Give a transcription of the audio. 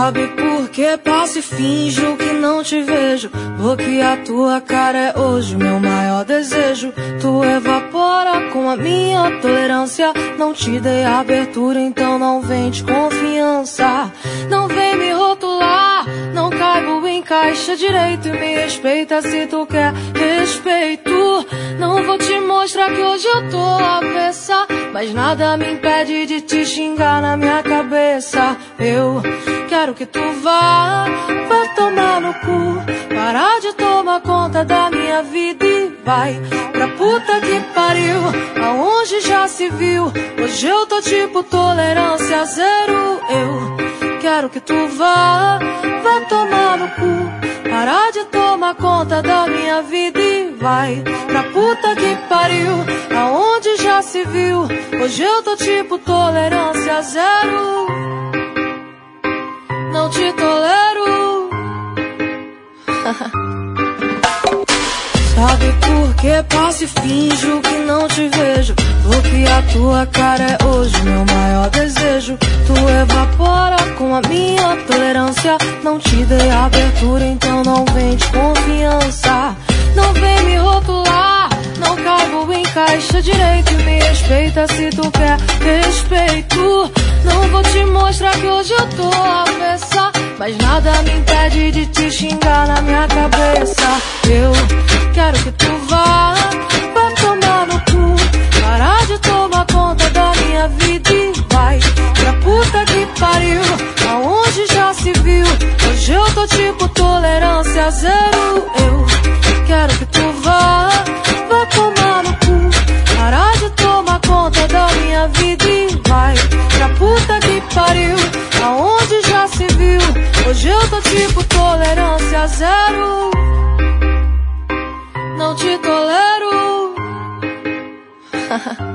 Sabe por que passo e finjo que não te vejo? Bloquear tua cara é hoje meu maior desejo. Tu evapora com a minha tolerância. Não te dei abertura, então não vem de confiança. Não vem me rotular, não caibo em caixa direito. E me respeita se tu quer respeito. Não vou te mostrar que hoje eu tô avessa, mas nada me impede de te xingar na minha cabeça. Eu quero que tu vá tomar no cu, parar de tomar conta da minha vida e vai pra puta que pariu, aonde já se viu. Hoje eu tô tipo tolerância zero. Eu quero que tu vá tomar no cu, parar de tomar conta da minha vida e vai pra puta que pariu, aonde já se viu. Hoje eu tô tipo tolerância zero. Não te tolero. Sabe por que passo e finjo que não te vejo? Bloquear tua cara é hoje meu maior desejo. Tu evapora com a minha tolerância. Não te dei abertura, então não vem de confiança. Não vem me rotular, não caibo em caixa direito. E me respeita se tu quer respeito. Não vou te mostrar que hoje eu tô avessa, mas nada me impede de te xingar na minha cabeça. Eu quero que tu vá tomar no cu, parar de tomar conta da minha vida e vai pra puta que pariu, aonde já se viu. Hoje eu tô tipo tolerância zero. Eu quero que tu vá tomar no cu, parar de tomar conta da minha vida e vai pra puta que pariu, aonde já se viu. Hoje eu tô tipo tolerância zero. Não te tolero.